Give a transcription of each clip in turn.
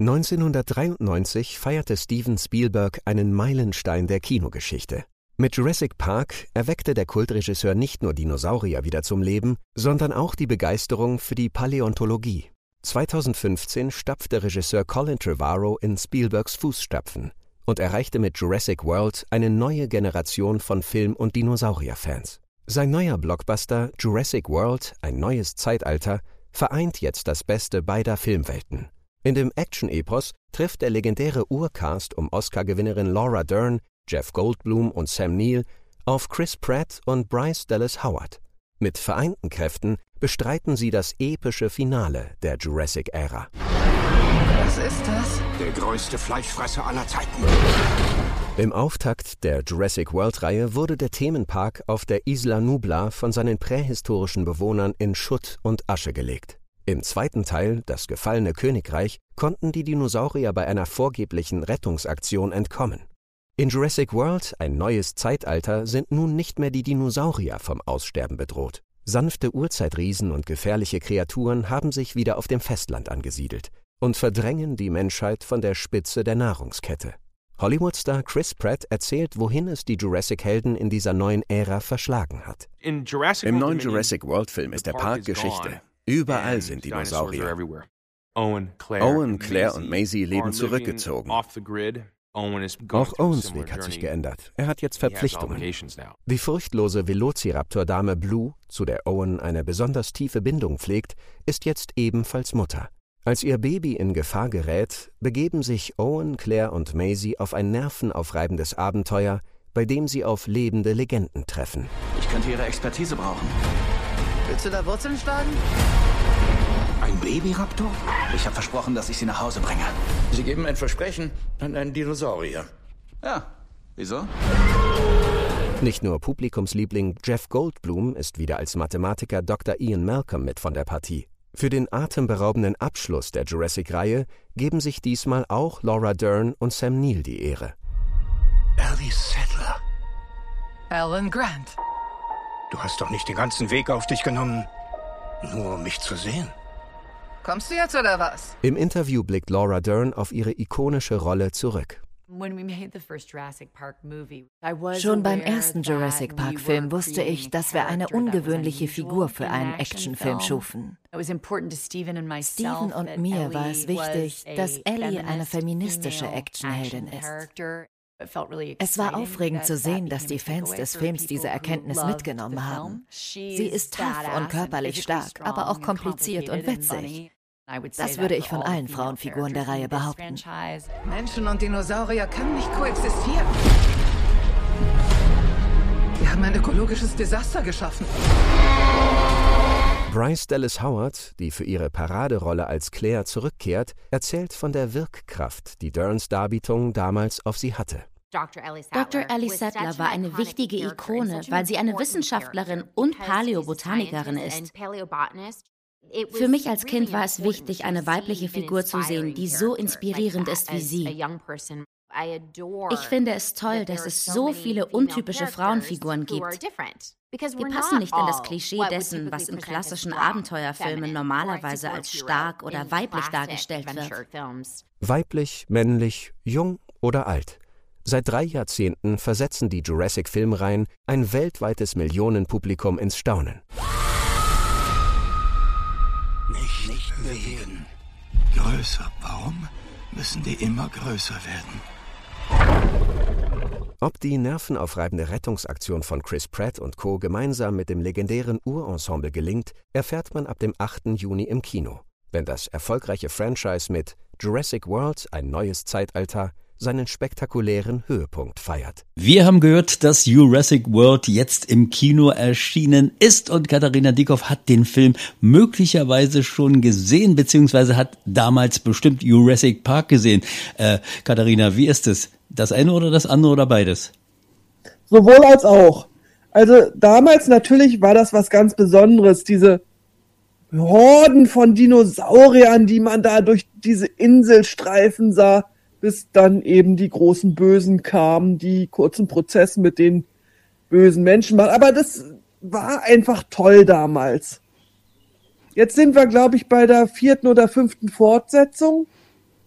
1993 feierte Steven Spielberg einen Meilenstein der Kinogeschichte. Mit Jurassic Park erweckte der Kultregisseur nicht nur Dinosaurier wieder zum Leben, sondern auch die Begeisterung für die Paläontologie. 2015 stapfte Regisseur Colin Trevorrow in Spielbergs Fußstapfen und erreichte mit Jurassic World eine neue Generation von Film- und Dinosaurier-Fans. Sein neuer Blockbuster Jurassic World – Ein neues Zeitalter vereint jetzt das Beste beider Filmwelten. In dem Action-Epos trifft der legendäre Urcast um Oscar-Gewinnerin Laura Dern, Jeff Goldblum und Sam Neill auf Chris Pratt und Bryce Dallas Howard. Mit vereinten Kräften bestreiten sie das epische Finale der Jurassic-Ära. Was ist das? Der größte Fleischfresser aller Zeiten. Im Auftakt der Jurassic World-Reihe wurde der Themenpark auf der Isla Nublar von seinen prähistorischen Bewohnern in Schutt und Asche gelegt. Im zweiten Teil, das gefallene Königreich, konnten die Dinosaurier bei einer vorgeblichen Rettungsaktion entkommen. In Jurassic World – Ein neues Zeitalter sind nun nicht mehr die Dinosaurier vom Aussterben bedroht. Sanfte Urzeitriesen und gefährliche Kreaturen haben sich wieder auf dem Festland angesiedelt und verdrängen die Menschheit von der Spitze der Nahrungskette. Hollywood-Star Chris Pratt erzählt, wohin es die Jurassic-Helden in dieser neuen Ära verschlagen hat. Im neuen Jurassic World-Film ist der Park Geschichte. Überall sind Dinosaurier. Owen, Claire und Maisie leben zurückgezogen. Auch Owens Weg hat sich geändert. Er hat jetzt Verpflichtungen. Die furchtlose Velociraptor-Dame Blue, zu der Owen eine besonders tiefe Bindung pflegt, ist jetzt ebenfalls Mutter. Als ihr Baby in Gefahr gerät, begeben sich Owen, Claire und Maisie auf ein nervenaufreibendes Abenteuer, bei dem sie auf lebende Legenden treffen. Ich könnte Ihre Expertise brauchen. Willst du da Wurzeln schlagen? Ein Babyraptor? Ich habe versprochen, dass ich sie nach Hause bringe. Sie geben ein Versprechen an einen Dinosaurier. Ja, wieso? Nicht nur Publikumsliebling Jeff Goldblum ist wieder als Mathematiker Dr. Ian Malcolm mit von der Partie. Für den atemberaubenden Abschluss der Jurassic-Reihe geben sich diesmal auch Laura Dern und Sam Neill die Ehre. Ellie Sattler. Alan Grant. Du hast doch nicht den ganzen Weg auf dich genommen, nur um mich zu sehen. Kommst du jetzt oder was? Im Interview blickt Laura Dern auf ihre ikonische Rolle zurück. Schon beim ersten Jurassic Park-Film wusste ich, dass wir eine ungewöhnliche Figur für einen Actionfilm schufen. Steven und mir war es wichtig, dass Ellie eine feministische Actionheldin ist. Es war aufregend zu sehen, dass die Fans des Films diese Erkenntnis mitgenommen haben. Sie ist tough und körperlich stark, aber auch kompliziert und witzig. Das würde ich von allen Frauenfiguren der Reihe behaupten. Menschen und Dinosaurier können nicht koexistieren. Wir haben ein ökologisches Desaster geschaffen. Bryce Dallas Howard, die für ihre Paraderolle als Claire zurückkehrt, erzählt von der Wirkkraft, die Derns Darbietung damals auf sie hatte. Dr. Ellie Sattler war eine wichtige Ikone, weil sie eine Wissenschaftlerin und Paläobotanikerin ist. Für mich als Kind war es wichtig, eine weibliche Figur zu sehen, die so inspirierend ist wie sie. Ich finde es toll, dass es so viele untypische Frauenfiguren gibt. Die passen nicht in das Klischee dessen, was in klassischen Abenteuerfilmen normalerweise als stark oder weiblich dargestellt wird. Weiblich, männlich, jung oder alt. Seit 3 Jahrzehnten versetzen die Jurassic-Filmreihen ein weltweites Millionenpublikum ins Staunen. Nicht bewegen. Größer. Warum müssen die immer größer werden? Ob die nervenaufreibende Rettungsaktion von Chris Pratt und Co. gemeinsam mit dem legendären Urensemble gelingt, erfährt man ab dem 8. Juni im Kino, wenn das erfolgreiche Franchise mit Jurassic World – Ein neues Zeitalter seinen spektakulären Höhepunkt feiert. Wir haben gehört, dass Jurassic World jetzt im Kino erschienen ist und Katharina Dieckhoff hat den Film möglicherweise schon gesehen, beziehungsweise hat damals bestimmt Jurassic Park gesehen. Katharina, wie ist es? Das eine oder das andere oder beides? Sowohl als auch. Also damals natürlich war das was ganz Besonderes, diese Horden von Dinosauriern, die man da durch diese Inselstreifen sah, bis dann eben die großen Bösen kamen, die kurzen Prozess mit den bösen Menschen machen. Aber das war einfach toll damals. Jetzt sind wir, glaube ich, bei der 4. oder 5. Fortsetzung.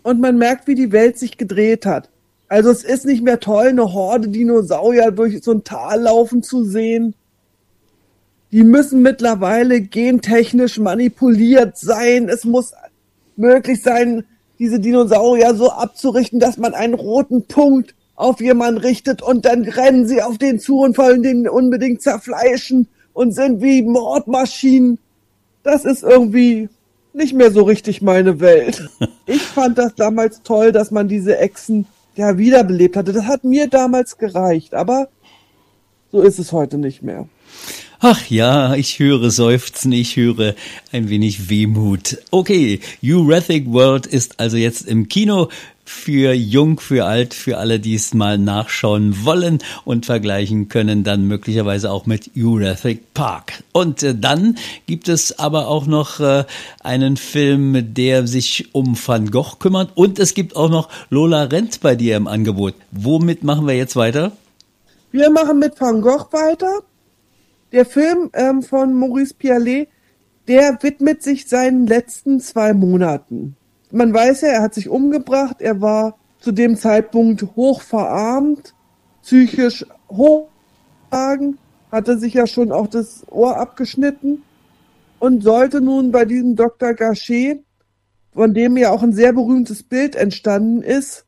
und man merkt, wie die Welt sich gedreht hat. Also es ist nicht mehr toll, eine Horde Dinosaurier durch so ein Tal laufen zu sehen. Die müssen mittlerweile gentechnisch manipuliert sein. Es muss möglich sein, diese Dinosaurier so abzurichten, dass man einen roten Punkt auf jemanden richtet und dann rennen sie auf den zu und wollen den unbedingt zerfleischen und sind wie Mordmaschinen. Das ist irgendwie nicht mehr so richtig meine Welt. Ich fand das damals toll, dass man diese Echsen ja wiederbelebt hatte. Das hat mir damals gereicht, aber so ist es heute nicht mehr. Ach ja, ich höre Seufzen, ich höre ein wenig Wehmut. Okay, Jurassic World ist also jetzt im Kino für jung, für alt, für alle, die es mal nachschauen wollen und vergleichen können, dann möglicherweise auch mit Jurassic Park. Und dann gibt es aber auch noch einen Film, der sich um Van Gogh kümmert, und es gibt auch noch Lola rennt bei dir im Angebot. Womit machen wir jetzt weiter? Wir machen mit Van Gogh weiter. Der Film von Maurice Pialet, der widmet sich seinen letzten 2 Monaten. Man weiß ja, er hat sich umgebracht, er war zu dem Zeitpunkt hoch verarmt, psychisch hochgetragen, hatte sich ja schon auch das Ohr abgeschnitten und sollte nun bei diesem Dr. Gachet, von dem ja auch ein sehr berühmtes Bild entstanden ist,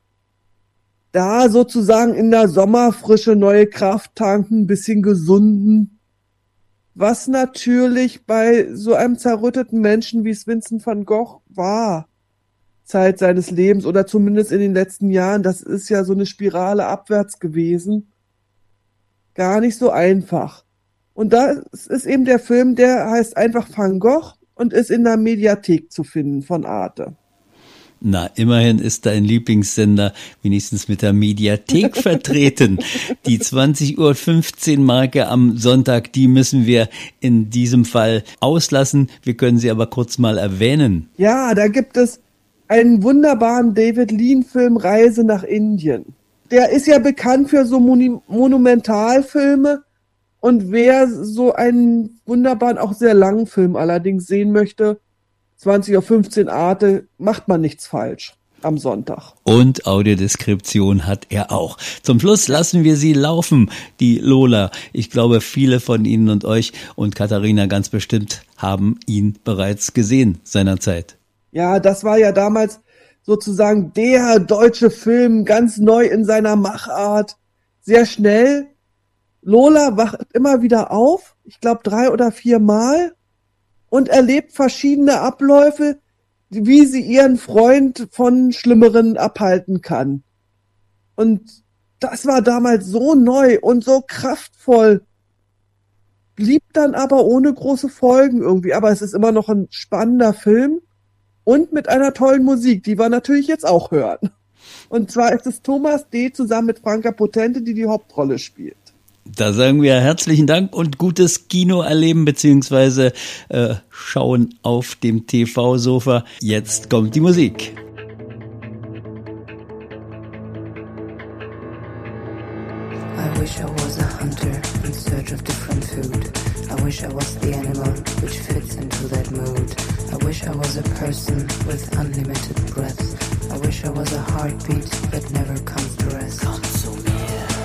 da sozusagen in der Sommerfrische neue Kraft tanken, ein bisschen gesunden. Was natürlich bei so einem zerrütteten Menschen wie Vincent van Gogh war, Zeit seines Lebens oder zumindest in den letzten Jahren, das ist ja so eine Spirale abwärts gewesen. Gar nicht so einfach. Und da ist eben der Film, der heißt einfach Van Gogh und ist in der Mediathek zu finden von Arte. Na, immerhin ist dein Lieblingssender wenigstens mit der Mediathek vertreten. Die 20:15 Uhr Marke am Sonntag, die müssen wir in diesem Fall auslassen. Wir können sie aber kurz mal erwähnen. Ja, da gibt es einen wunderbaren David Lean-Film Reise nach Indien. Der ist ja bekannt für so Monumentalfilme, und wer so einen wunderbaren, auch sehr langen Film allerdings sehen möchte, 20:15 Uhr Arte, macht man nichts falsch am Sonntag. Und Audiodeskription hat er auch. Zum Schluss lassen wir sie laufen, die Lola. Ich glaube, viele von Ihnen und euch und Katharina ganz bestimmt haben ihn bereits gesehen seinerzeit. Ja, das war ja damals sozusagen der deutsche Film, ganz neu in seiner Machart, sehr schnell. Lola wacht immer wieder auf, ich glaube 3 oder 4 Mal, und erlebt verschiedene Abläufe, wie sie ihren Freund von Schlimmeren abhalten kann. Und das war damals so neu und so kraftvoll, blieb dann aber ohne große Folgen irgendwie. Aber es ist immer noch ein spannender Film und mit einer tollen Musik, die wir natürlich jetzt auch hören. Und zwar ist es Thomas D. zusammen mit Franka Potente, die Hauptrolle spielt. Da sagen wir herzlichen Dank und gutes Kino erleben bzw. schauen auf dem TV-Sofa. Jetzt kommt die Musik. I wish I was a hunter in search of different food. I wish I was the animal which fits into that mood. I wish I was a person with unlimited breath. I wish I was a heartbeat that never comes to rest. Komm zu mir.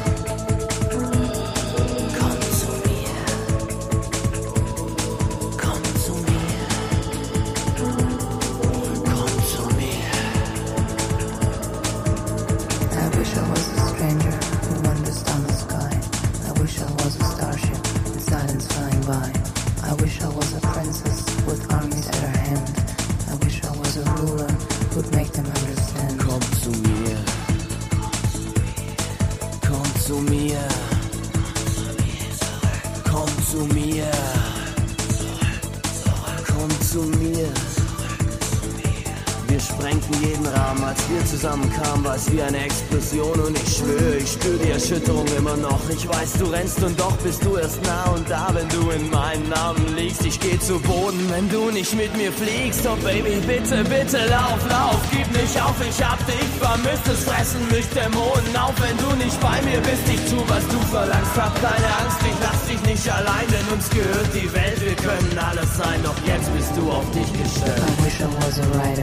Zusammenkamen, war es wie eine Explosion und ich schwöre, ich spüre die Erschütterung immer noch. Ich weiß, du rennst und doch bist du erst nah und da, wenn du in meinen Armen liegst. Ich geh zu Boden, wenn du nicht mit mir fliegst. Oh Baby, bitte, bitte, lauf, lauf, gib nicht auf, ich hab dich vermisst. Es fressen mich Dämonen auf, wenn du nicht bei mir bist. Ich tu, was du verlangst, hab keine Angst, ich lass dich nicht allein, denn uns gehört die Welt. Wir können alles sein, doch jetzt bist du auf dich gestellt. I wish I was a writer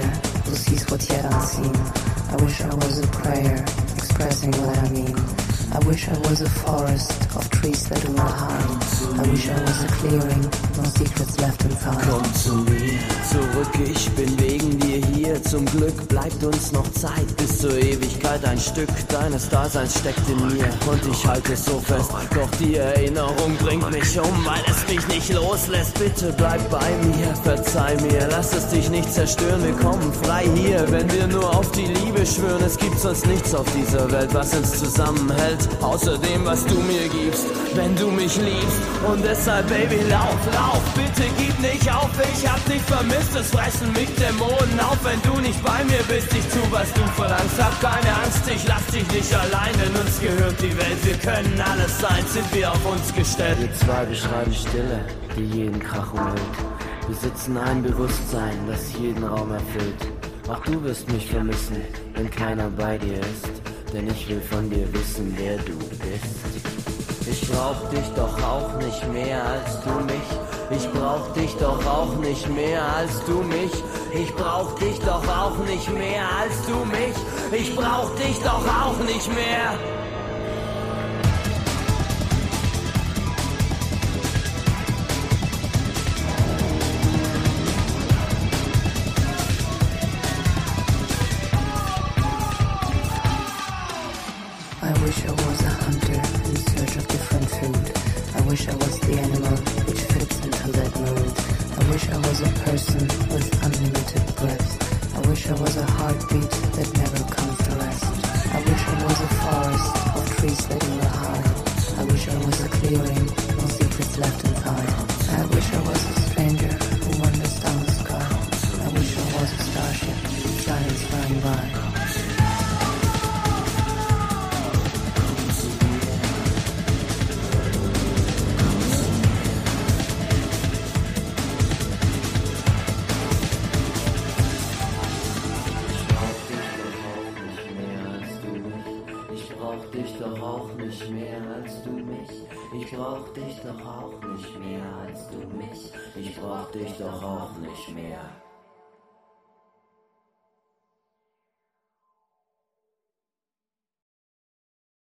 who sees what's yet unseen. I wish I was a prayer, expressing what I mean. I wish I was a forest of trees that do not harm. I wish I was a clearing, no secrets left inside. Komm zu mir, zurück, ich bin wegen dir hier. Zum Glück bleibt uns noch Zeit, bis zur Ewigkeit. Ein Stück deines Daseins steckt in mir und ich halte es so fest. Doch die Erinnerung bringt mich um, weil es mich nicht loslässt. Bitte bleib bei mir, verzeih mir, lass es dich nicht zerstören. Wir kommen frei hier, wenn wir nur auf die Liebe schwören. Es gibt sonst nichts auf dieser Welt, was uns zusammenhält, außer dem, was du mir gibst, wenn du mich liebst. Und deshalb, Baby, lauf, lauf, bitte gib nicht auf. Ich hab dich vermisst, es fressen mich Dämonen auf, wenn du nicht bei mir bist. Ich tu, was du verlangst, hab keine Angst, ich lass dich nicht allein, denn uns gehört die Welt. Wir können alles sein, sind wir auf uns gestellt. Wir zwei beschreiben Stille, die jeden Krach umhüllt, besitzen ein Bewusstsein, das jeden Raum erfüllt. Auch du wirst mich vermissen, wenn keiner bei dir ist, denn ich will von dir wissen, wer du bist. Ich brauch dich doch auch nicht mehr als du mich. Ich brauch dich doch auch nicht mehr als du mich. Ich brauch dich doch auch nicht mehr als du mich. Ich brauch dich doch auch nicht mehr. I wish I was a hunter in search of different food. I wish I was the animal which fits into that mood. I wish I was a person with unlimited breath. I wish I was a heartbeat that never comes to rest. I wish I was a forest of trees that do not harm. I wish I was a clearing, no secrets left inside. I wish I was a stranger who wanders down the sky. I wish I was a starship, giants flying by. Ich brauch dich doch auch nicht mehr als du mich. Ich brauch dich doch auch nicht mehr.